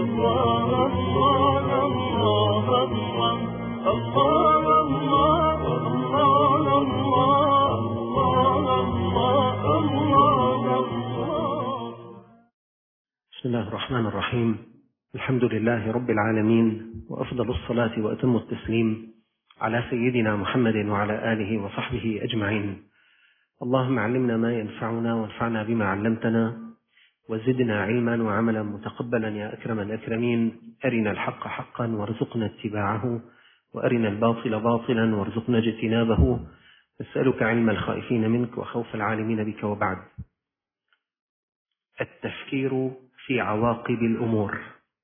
بسم الله الرحمن الرحيم. الحمد لله رب العالمين، وأفضل الصلاة وأتم التسليم على سيدنا محمد وعلى آله وصحبه أجمعين. اللهم علمنا ما ينفعنا وانفعنا بما علمتنا، وزدنا علما وعملا متقبلا يا أكرم الأكرمين. أرنا الحق حقا وارزقنا اتباعه، وأرنا الباطل باطلا وارزقنا اجتنابه. نسألك علم الخائفين منك وخوف العالمين بك. وبعد، التفكير في عواقب الأمور.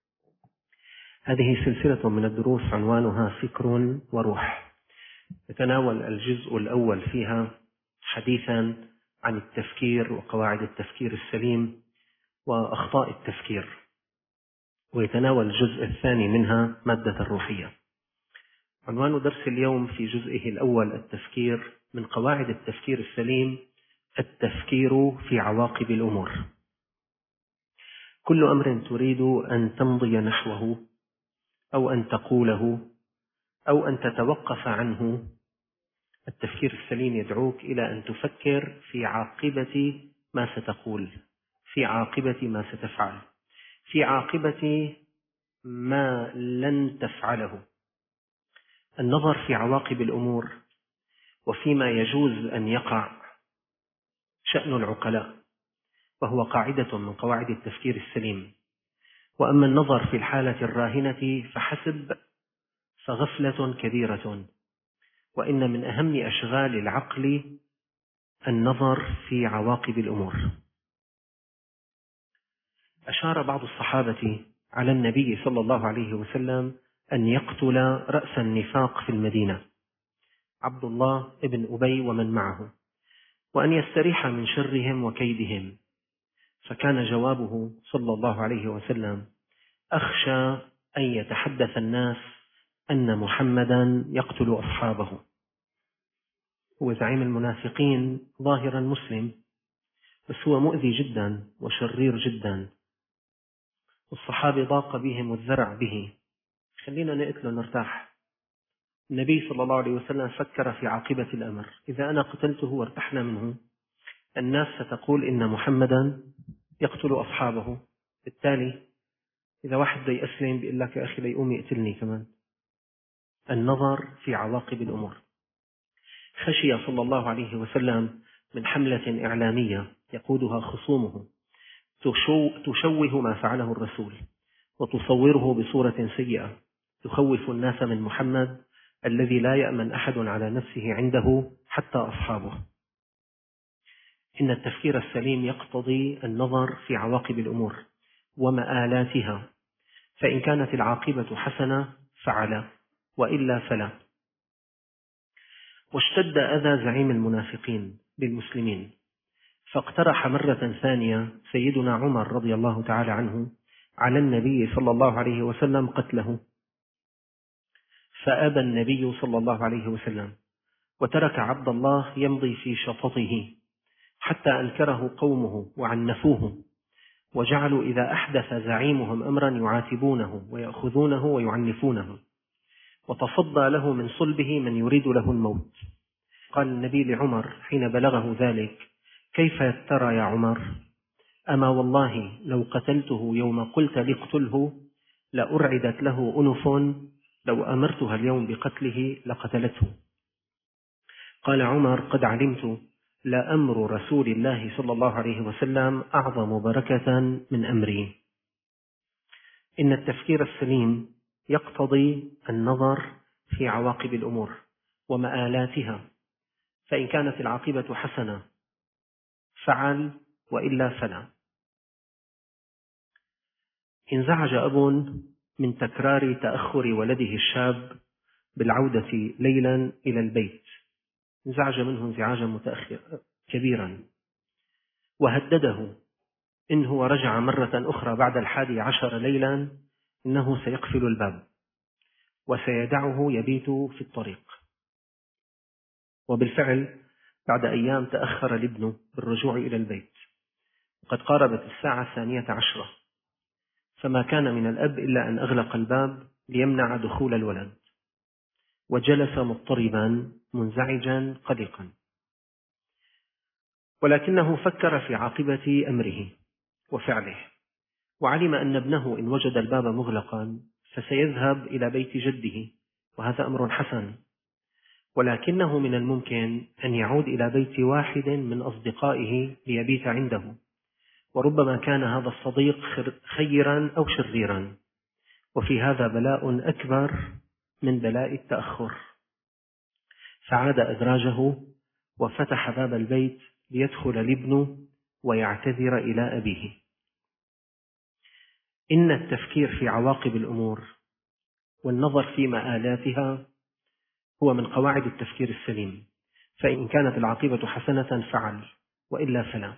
هذه سلسلة من الدروس عنوانها فكر وروح. يتناول الجزء الأول فيها حديثا عن التفكير وقواعد التفكير السليم وأخطاء التفكير، ويتناول الجزء الثاني منها مادة الروحية. عنوان درس اليوم في جزئه الأول التفكير، من قواعد التفكير السليم التفكير في عواقب الأمور. كل أمر تريد أن تمضي نحوه أو أن تقوله أو أن تتوقف عنه، التفكير السليم يدعوك إلى أن تفكر في عاقبة ما ستقول، في عاقبة ما ستفعل، في عاقبة ما لن تفعله. النظر في عواقب الأمور وفيما يجوز أن يقع شأن العقلاء، وهو قاعدة من قواعد التفكير السليم. وأما النظر في الحالة الراهنة فحسب، فغفلة كبيرة، وإن من أهم أشغال العقل النظر في عواقب الأمور. أشار بعض الصحابة على النبي صلى الله عليه وسلم أن يقتل رأس النفاق في المدينة، عبد الله بن أبي ومن معه، وأن يستريح من شرهم وكيدهم. فكان جوابه صلى الله عليه وسلم: أخشى أن يتحدث الناس أن محمدا يقتل أصحابه. هو زعيم المنافقين ظاهرا مسلم، بس هو مؤذي جدا وشرير جدا، والصحابة ضاق بهم الذرع به. خلينا نقتله نرتاح. النبي صلى الله عليه وسلم فكر في عاقبة الأمر: إذا أنا قتلته وارتحنا منه، الناس ستقول إن محمدا يقتل أصحابه. بالتالي إذا واحد بده يسلم بيقول لك يا أخي ليقوم يقتلني كمان. النظر في عواقب الأمور. خشي صلى الله عليه وسلم من حملة إعلامية يقودها خصومه تشوه ما فعله الرسول، وتصوره بصورة سيئة، تخوف الناس من محمد الذي لا يأمن أحد على نفسه عنده حتى أصحابه. إن التفكير السليم يقتضي النظر في عواقب الأمور ومآلاتها، فإن كانت العاقبة حسنة فعل، وإلا فلا. واشتد أذى زعيم المنافقين بالمسلمين، فاقترح مرة ثانية سيدنا عمر رضي الله تعالى عنه على النبي صلى الله عليه وسلم قتله، فأبى النبي صلى الله عليه وسلم، وترك عبد الله يمضي في شططه حتى أنكره قومه وعنفوه، وجعلوا إذا أحدث زعيمهم أمرا يعاتبونه ويأخذونه ويعنفونه، وتصدى له من صلبه من يريد له الموت. قال النبي لعمر حين بلغه ذلك: كيف ترى يا عمر؟ أما والله لو قتلته يوم قلت لقتله لأرعدت له أنف، لو أمرتها اليوم بقتله لقتلته. قال عمر: قد علمت لأمر رسول الله صلى الله عليه وسلم أعظم بركة من أمري. إن التفكير السليم يقتضي النظر في عواقب الأمور ومآلاتها، فإن كانت العاقبة حسنة فعل، وإلا فلا. انزعج أب من تكرار تأخر ولده الشاب بالعودة ليلا إلى البيت، انزعج منه انزعاجا كبيرا، وهدده إن هو رجع مرة أخرى بعد 11 ليلا إنه سيقفل الباب وسيدعه يبيت في الطريق. وبالفعل بعد أيام تأخر الابن بالرجوع إلى البيت، وقد قاربت الساعة 12، فما كان من الأب إلا أن أغلق الباب ليمنع دخول الولد، وجلس مضطربا منزعجا قلقا، ولكنه فكر في عاقبة أمره وفعله، وعلم أن ابنه إن وجد الباب مغلقا فسيذهب إلى بيت جده، وهذا أمر حسن، ولكنه من الممكن أن يعود إلى بيت واحد من أصدقائه ليبيت عنده، وربما كان هذا الصديق خيرا أو شريرا، وفي هذا بلاء أكبر من بلاء التأخر. فعاد أدراجه وفتح باب البيت ليدخل الابن ويعتذر إلى أبيه. إن التفكير في عواقب الأمور والنظر في مآلاتها هو من قواعد التفكير السليم، فإن كانت العاقبة حسنة فعل، وإلا فلا.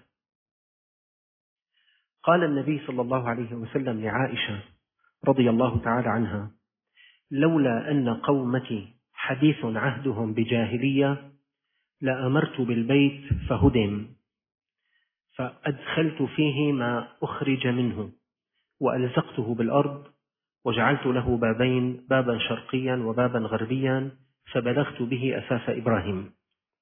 قال النبي صلى الله عليه وسلم لعائشة رضي الله تعالى عنها: لولا أن قومتي حديث عهدهم بجاهلية لأمرت بالبيت فهدم، فأدخلت فيه ما أخرج منه، وألزقته بالأرض، وجعلت له بابين، بابا شرقيا وبابا غربيا، فبلغت به أساس إبراهيم.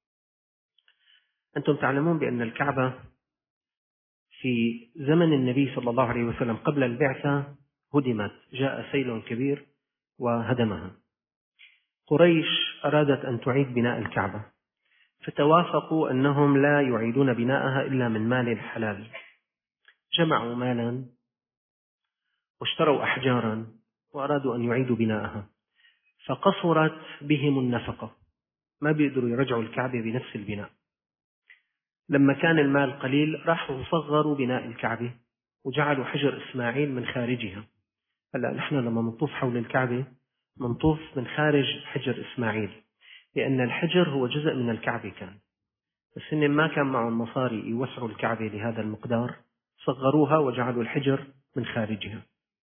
أنتم تعلمون بأن الكعبة في زمن النبي صلى الله عليه وسلم قبل البعثة هدمت، جاء سيل كبير وهدمها. قريش أرادت أن تعيد بناء الكعبة، فتوافقوا أنهم لا يعيدون بناءها إلا من مال الحلال. جمعوا مالا واشتروا أحجارا وأرادوا أن يعيدوا بناءها، فقصرت بهم النفقة، ما بيقدروا يرجعوا الكعبة بنفس البناء. لما كان المال قليل راحوا صغروا بناء الكعبة وجعلوا حجر إسماعيل من خارجها. هلأ نحن لما نطوف حول الكعبة نطوف من خارج حجر إسماعيل، لأن الحجر هو جزء من الكعبة كان، بس إن ما كان معهم مصاري يوسعوا الكعبة لهذا المقدار، صغروها وجعلوا الحجر من خارجها.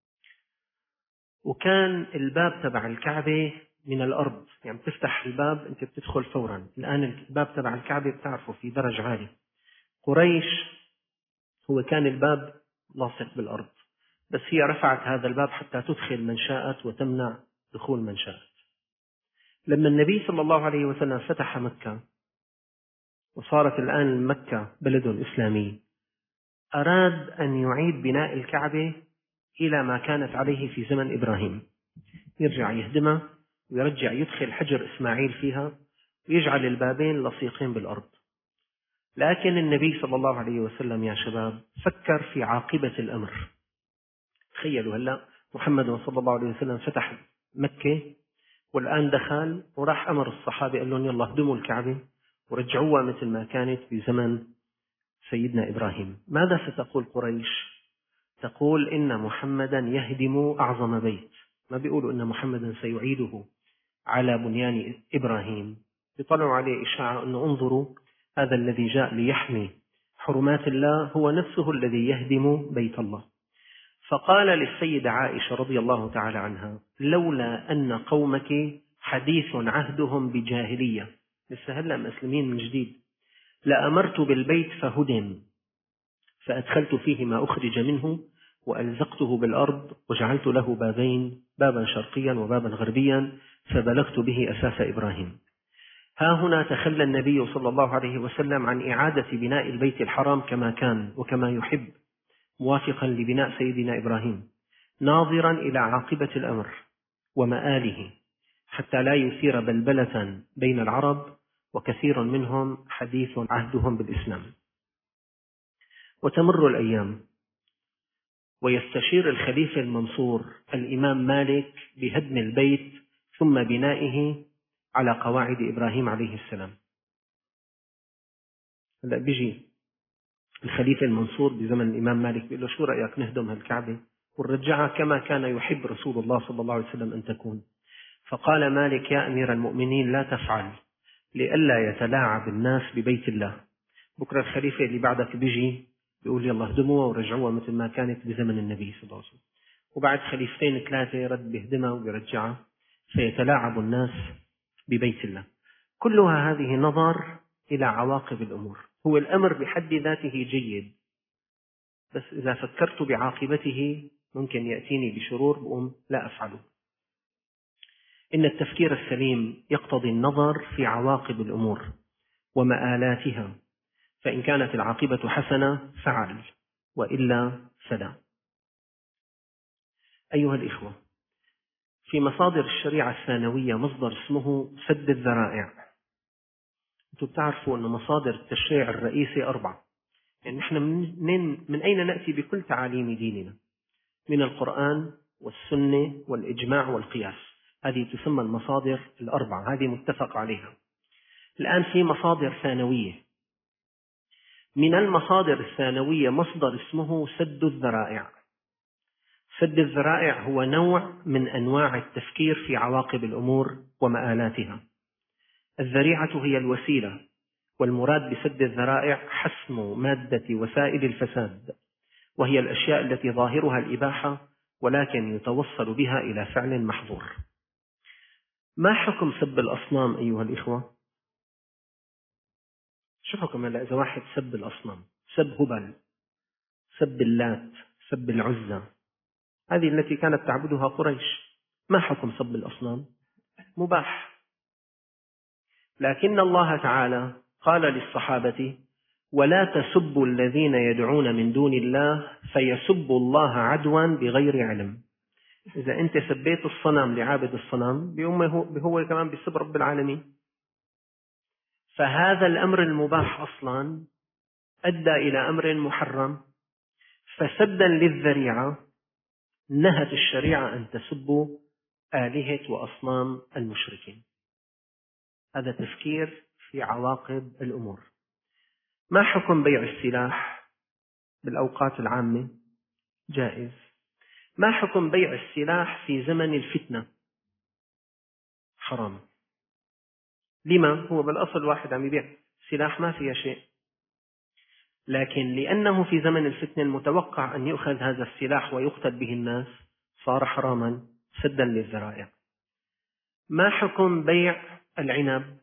وكان الباب تبع الكعبة من الأرض، يعني تفتح الباب أنت بتدخل فورا. الآن الباب تبع الكعبة بتعرفوا في درج عالي. قريش هو كان الباب لاصق بالأرض، بس هي رفعت هذا الباب حتى تدخل من شاءت وتمنع دخول من شاءت. لما النبي صلى الله عليه وسلم فتح مكة وصارت الآن مكة بلد إسلامي، أراد أن يعيد بناء الكعبة إلى ما كانت عليه في زمن إبراهيم، يرجع يهدمها ويرجع يدخل حجر إسماعيل فيها ويجعل البابين لصيقين بالأرض. لكن النبي صلى الله عليه وسلم يا شباب فكر في عاقبة الأمر. تخيلوا هلأ محمد صلى الله عليه وسلم فتح مكة والآن دخل وراح أمر الصحابة قال لهم يلا هدموا الكعبة ورجعوها مثل ما كانت في زمن سيدنا إبراهيم. ماذا ستقول قريش؟ تقول إن محمدا يهدم أعظم بيت. ما بيقولوا إن محمدا سيعيده على بنيان إبراهيم، بيطلعوا عليه إشاعة أنه انظروا هذا الذي جاء ليحمي حرمات الله هو نفسه الذي يهدم بيت الله. فقال للسيدة عائشة رضي الله تعالى عنها: لولا أن قومك حديث عهدهم بجاهلية، لسه هلأ مسلمين من جديد، لأمرت بالبيت فهدم، فأدخلت فيه ما أخرج منه وألزقته بالأرض وجعلت له بابين، بابا شرقيا وبابا غربيا، فبلغت به أساس إبراهيم. ها هنا تخلى النبي صلى الله عليه وسلم عن إعادة بناء البيت الحرام كما كان وكما يحب، موافقا لبناء سيدنا إبراهيم، ناظرا إلى عاقبة الأمر ومآله حتى لا يثير بلبلة بين العرب، وكثير منهم حديث عهدهم بالإسلام. وتمر الأيام ويستشير الخليفة المنصور الإمام مالك بهدم البيت ثم بنائه على قواعد إبراهيم عليه السلام. هلأ بيجي الخليفة المنصور بزمن الإمام مالك بيقول له شو رأيك نهدم هالكعبة ونرجعها كما كان يحب رسول الله صلى الله عليه وسلم أن تكون؟ فقال مالك: يا أمير المؤمنين لا تفعل لئلا يتلاعب الناس ببيت الله. بكرة الخليفة اللي بعدك بيجي بيقول يلا هدموها ورجعوها مثل ما كانت بزمن النبي صلى الله عليه وسلم، وبعد خليفتين ثلاثة رد بيهدمها وبيرجعها، فيتلاعب الناس ببيت الله. كلها هذه نظر إلى عواقب الأمور. هو الأمر بحد ذاته جيد، بس إذا فكرت بعاقبته ممكن يأتيني بشرور بقوم لا أفعله. إن التفكير السليم يقتضي النظر في عواقب الأمور ومآلاتها، فإن كانت العاقبة حسنة فعل، وإلا فلا. أيها الإخوة، في مصادر الشريعة الثانوية مصدر اسمه سد الذرائع. أنتم بتعرفوا أن مصادر التشريع الرئيسي 4. يعني نحن من أين نأتي بكل تعاليم ديننا؟ من القرآن والسنة والإجماع والقياس. هذه تسمى المصادر 4، هذه متفق عليها. الآن في مصادر ثانوية. من المصادر الثانوية مصدر اسمه سد الذرائع. سد الذرائع هو نوع من أنواع التفكير في عواقب الأمور ومآلاتها. الذريعة هي الوسيلة، والمراد بسد الذرائع حسم مادة وسائل الفساد، وهي الأشياء التي ظاهرها الإباحة ولكن يتوصل بها إلى فعل محظور. ما حكم سب الأصنام أيها الإخوة؟ شو حكم إذا واحد سب الأصنام؟ سب هبل، سب اللات، سب العزى، هذه التي كانت تعبدها قريش. ما حكم سب الأصنام؟ مباح. لكن الله تعالى قال للصحابة: ولا تسبوا الذين يدعون من دون الله فيسبوا الله عدوا بغير علم. إذا أنت سبيت الصنم لعابد الصنم هو كمان بيسب رب العالمين. فهذا الأمر المباح أصلا أدى إلى أمر محرم، فسدا للذريعة نهت الشريعة أن تسبوا آلهة وأصنام المشركين. هذا تفكير في عواقب الأمور. ما حكم بيع السلاح بالأوقات العامة؟ جائز. ما حكم بيع السلاح في زمن الفتنة؟ حرام. لما؟ هو بالأصل واحد عم يبيع سلاح ما فيها شيء، لكن لأنه في زمن الفتنة المتوقع أن يؤخذ هذا السلاح ويقتل به الناس صار حراما سدا للذرائع. ما حكم بيع العنب؟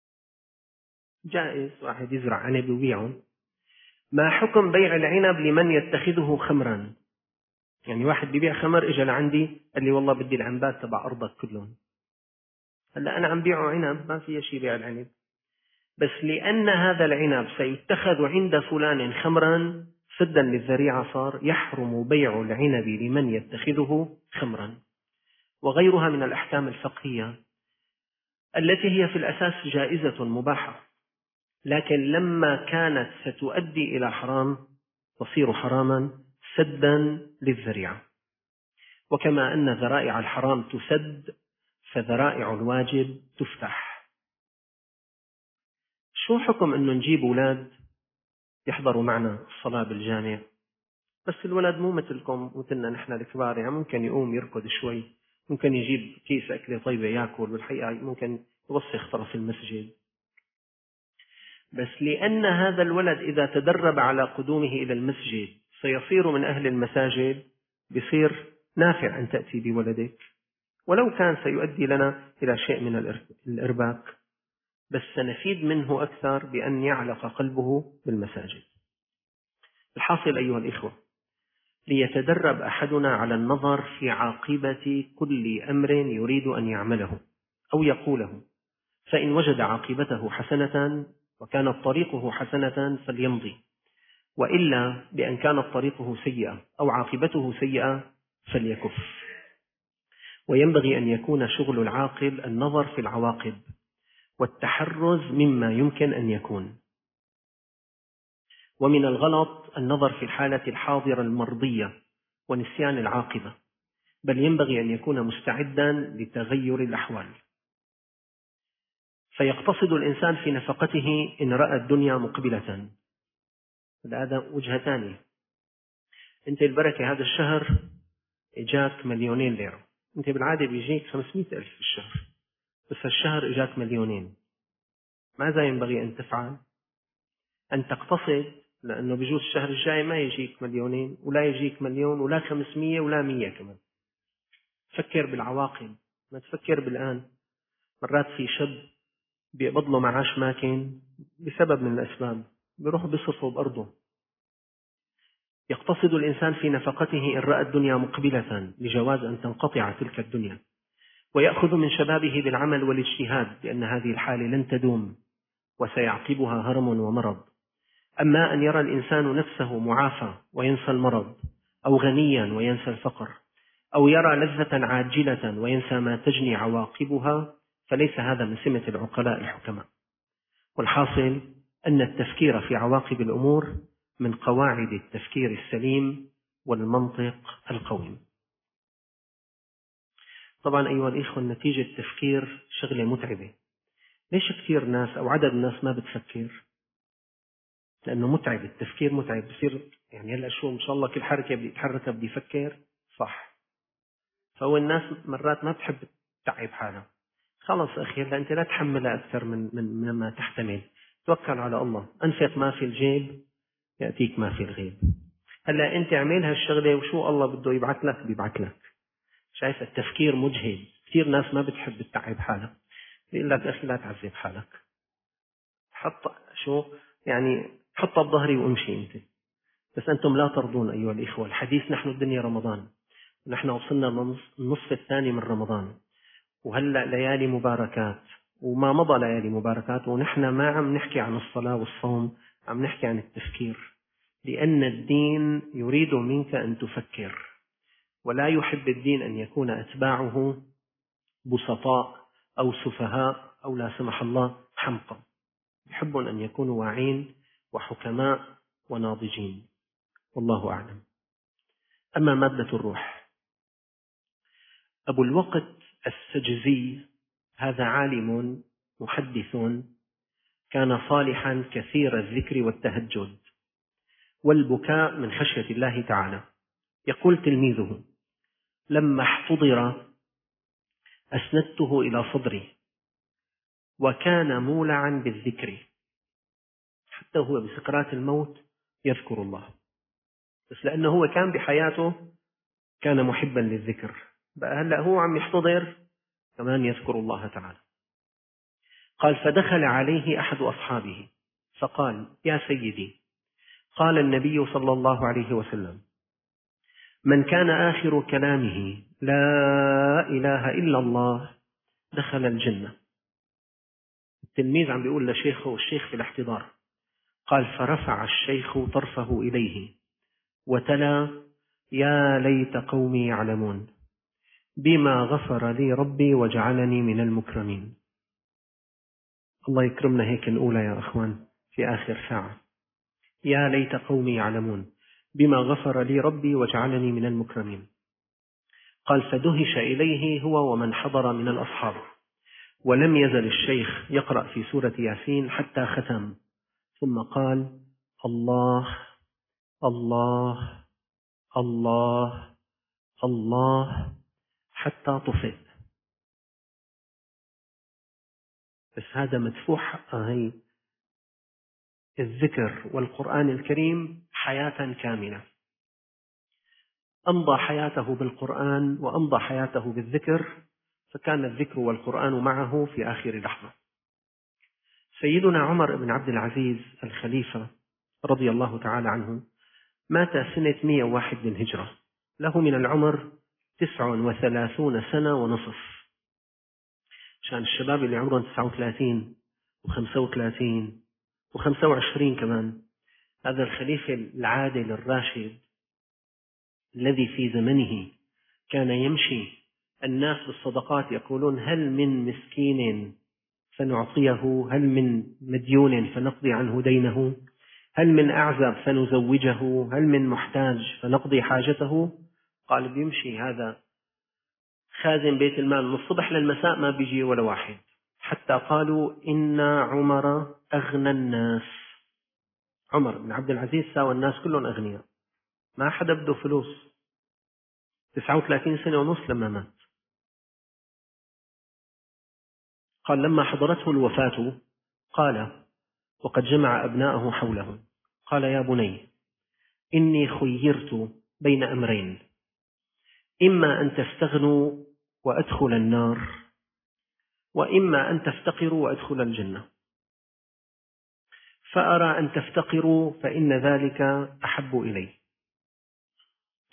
جائز، واحد يزرع عنب ويبيعه. ما حكم بيع العنب لمن يتخذه خمرا؟ يعني واحد بيبيع خمر، اجى لعندي قال لي والله بدي العنبات تبع أرضك كلهم. هلا أنا عم بيعه عنب، ما في شيء بيع العنب، بس لأن هذا العنب سيتخذ عند فلان خمرا سدا للذريعة صار يحرم بيع العنب لمن يتخذه خمرا. وغيرها من الأحكام الفقهية التي هي في الأساس جائزة مباحة، لكن لما كانت ستؤدي إلى حرام تصير حراما سدا للذريعة. وكما أن ذرائع الحرام تسد، فذرائع الواجب تفتح. شو حكم أنه نجيب أولاد يحضروا معنا الصلاة بالجامع، بس الولد مو مثلكم مثلنا نحن الكبار، يعني ممكن يقوم يركض شوي، ممكن يجيب كيس أكلة طيبة يأكل، والحقيقة ممكن يوسخ طرف المسجد، بس لأن هذا الولد إذا تدرب على قدومه إلى المسجد سيصير من أهل المساجد، بصير نافع أن تأتي بولدك، ولو كان سيؤدي لنا إلى شيء من الإرباك، بس سنفيد منه أكثر بأن يعلق قلبه بالمساجد. الحاصل أيها الإخوة، ليتدرب أحدنا على النظر في عاقبة كل أمر يريد أن يعمله أو يقوله، فإن وجد عاقبته حسنة وكانت طريقه حسنة فليمضي، وإلا بأن كانت طريقه سيئة أو عاقبته سيئة فليكف. وينبغي أن يكون شغل العاقل النظر في العواقب والتحرز مما يمكن أن يكون. ومن الغلط النظر في الحالة الحاضرة المرضية ونسيان العاقبة، بل ينبغي أن يكون مستعدا لتغير الأحوال. فيقتصد الإنسان في نفقته إن رأى الدنيا مقبلة. هذا وجهة ثانية. أنت البركة هذا الشهر إجاك 2,000,000 ليرة، أنت بالعادة بيجيك 500,000 في الشهر، بس الشهر إجاك 2,000,000. ماذا ينبغي أن تفعل؟ أن تقتصد، لأنه بجوز الشهر الجاي ما يجيك 2,000,000 ولا يجيك 1,000,000 ولا 500 ولا 100 كمان. فكر بالعواقب، ما تفكر بالآن. مرات في شاب بيقبض له معاش ماكن بسبب من الأسباب، بيروح بيصرفه بأرضه. يقتصد الإنسان في نفقته إن رأى الدنيا مقبلة لجواز أن تنقطع تلك الدنيا، ويأخذ من شبابه بالعمل والاجتهاد، لأن هذه الحالة لن تدوم وسيعقبها هرم ومرض. أما أن يرى الإنسان نفسه معافى وينسى المرض، أو غنيا وينسى الفقر، أو يرى لذة عاجلة وينسى ما تجني عواقبها، فليس هذا من سمة العقلاء الحكماء. والحاصل أن التفكير في عواقب الأمور من قواعد التفكير السليم والمنطق القويم. طبعا أيها الإخوة، نتيجة التفكير شغلة متعبة. ليش كثير ناس أو عدد الناس ما بتفكر؟ لأنه متعب، التفكير متعب. بصير يعني هلأ شو إن شاء الله كل حركة بدي أتحركها بدي أفكر صح. فهو الناس مرات ما بتحب تتعب حالها. خلص أخي، هلا أنت لا تحملها أكثر مما تحتمل. توكل على الله. أنفق ما في الجيب يأتيك ما في الغيب. هلا أنت اعمل هالشغلة وشو الله بده يبعث لك بيبعث لك. شايف التفكير مجهد. كثير ناس ما بتحب تتعب حالها. بيقول لك أخي لا تعذب حالك. حط شو يعني، حطها بظهري وامشي أنت. بس أنتم لا ترضون أيها الإخوة. الحديث نحن الدنيا رمضان، نحن وصلنا النصف الثاني من رمضان، وهلأ ليالي مباركات وما مضى ليالي مباركات، ونحن ما عم نحكي عن الصلاة والصوم، عم نحكي عن التفكير. لأن الدين يريد منك أن تفكر، ولا يحب الدين أن يكون أتباعه بسطاء أو سفهاء أو لا سمح الله حمقى. يحبون أن يكونوا واعين وحكماء وناضجين. والله أعلم. أما مادة الروح، أبو الوقت السجزي هذا عالم محدث كان صالحا كثير الذكر والتهجد والبكاء من خشية الله تعالى. يقول تلميذه: لما احتضر أسندته إلى صدري، وكان مولعا بالذكر، حتى هو بسكرات الموت يذكر الله. بس لأنه هو كان بحياته كان محبا للذكر، بقى هلأ هو عم يحتضر كمان يذكر الله تعالى. قال: فدخل عليه أحد أصحابه فقال: يا سيدي، قال النبي صلى الله عليه وسلم: من كان آخر كلامه لا إله إلا الله دخل الجنة. التلميذ عم بيقول لشيخه والشيخ في الاحتضار. قال: فرفع الشيخ طرفه إليه وتلا: يا ليت قومي يعلمون بما غفر لي ربي وجعلني من المكرمين. الله يكرمنا هيك نقولها يا أخوان في آخر ساعة: يا ليت قومي يعلمون بما غفر لي ربي وجعلني من المكرمين. قال: فدهش إليه هو ومن حضر من الأصحاب، ولم يزل الشيخ يقرأ في سورة ياسين حتى ختم، ثم قال: الله الله الله الله، حتى طفئ. بس هذا مدفوح هي الذكر والقرآن الكريم حياة كاملة. أمضى حياته بالقرآن وأمضى حياته بالذكر، فكان الذكر والقرآن معه في آخر لحظة. سيدنا عمر بن عبد العزيز الخليفة رضي الله تعالى عنه مات سنة 101 للهجرة، له من العمر 39 سنة ونصف. عشان الشباب اللي عمرهم 39 و35 و25 كمان، هذا الخليفة العادل الراشد الذي في زمنه كان يمشي الناس بالصدقات يقولون: هل من مسكين فنعطيه، هل من مديون فنقضي عنه دينه، هل من أعزب فنزوجه، هل من محتاج فنقضي حاجته. قال بيمشي هذا خازن بيت المال من الصبح للمساء ما بيجي ولا واحد، حتى قالوا: إن عمر أغنى الناس. عمر بن عبد العزيز ساوى الناس كلهم أغنياء، ما حدا بده فلوس. 39 سنة ونص لما مات. قال: لما حضرته الوفاة قال وقد جمع أبناءه حوله، قال: يا بني، إني خيرت بين أمرين، إما أن تستغنوا وأدخل النار، وإما أن تفتقروا وأدخل الجنة، فأرى أن تفتقروا فإن ذلك أحب إلي.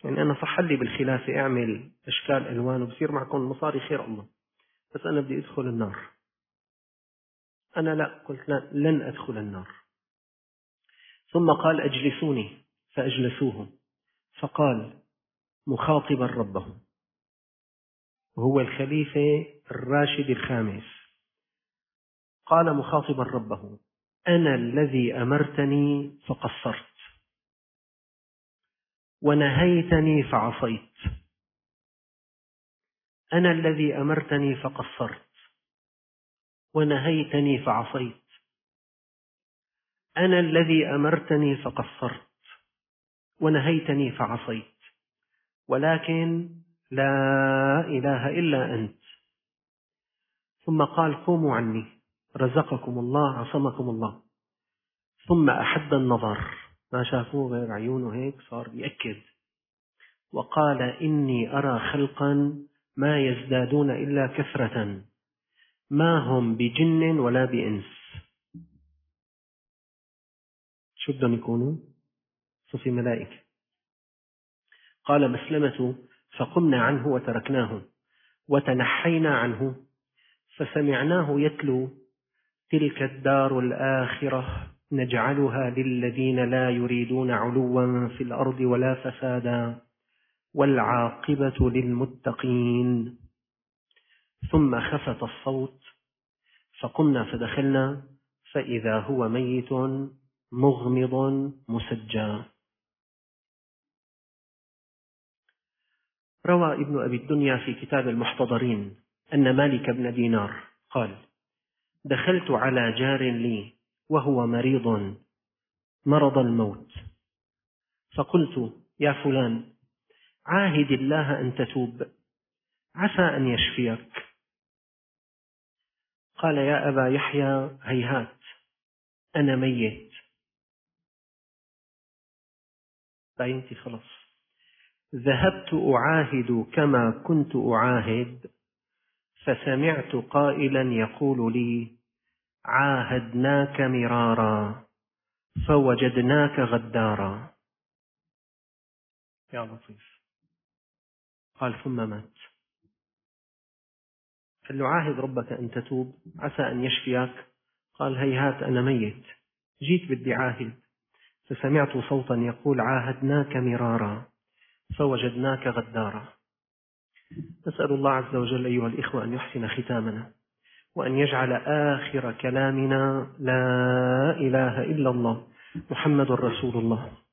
يعني أنا صح لي بالخلافة أعمل أشكال ألوان وبصير معكم مصاري خير الله، بس أنا بدي أدخل النار. أنا لا، قلت لا، لن أدخل النار. ثم قال أجلسوني، فأجلسوه، فقال مخاطبا ربه، وهو الخليفة الراشد الخامس، قال مخاطبا ربه: أنا الذي أمرتني فقصرت، ونهيتني فعصيت. أنا الذي أمرتني فقصرت، ونهيتني فعصيت. أنا الذي أمرتني فقصرت، ونهيتني فعصيت، ولكن لا إله إلا أنت. ثم قال قوموا عني، رزقكم الله، عصمكم الله. ثم أحد النظر، ما شافوه غير عيونه هيك، صار بيأكد، وقال إني أرى خلقا ما يزدادون إلا كثرة، ما هم بجن ولا بإنس. شو بدهم يكونوا؟ صفي ملائكة. قال مسلمة: فقمنا عنه وتركناه وتنحينا عنه، فسمعناه يتلو: تلك الدار الآخرة نجعلها للذين لا يريدون علوا في الأرض ولا فسادا والعاقبة للمتقين. ثم خفت الصوت، فقمنا فدخلنا، فإذا هو ميت مغمض مسجى. روى ابن أبي الدنيا في كتاب المحتضرين أن مالك بن دينار قال: دخلت على جار لي وهو مريض مرض الموت، فقلت: يا فلان، عاهد الله أن تتوب، عسى أن يشفيك. قال: يا أبا يحيى، هيهات، أنا ميت. باينتي خلص. ذهبت أعاهد كما كنت أعاهد، فسمعت قائلا يقول لي: عاهدناك مرارا فوجدناك غدارا. يا لطيف. قال: ثم مات. قال له: عاهد ربك أن تتوب، عسى أن يشفيك. قال: هيهات، أنا ميت، جيت بدي عاهد، فسمعت صوتا يقول: عاهدناك مرارا فوجدناك غدارا. نسأل الله عز وجل أيها الإخوة أن يحسن ختامنا، وأن يجعل آخر كلامنا لا إله إلا الله محمد رسول الله.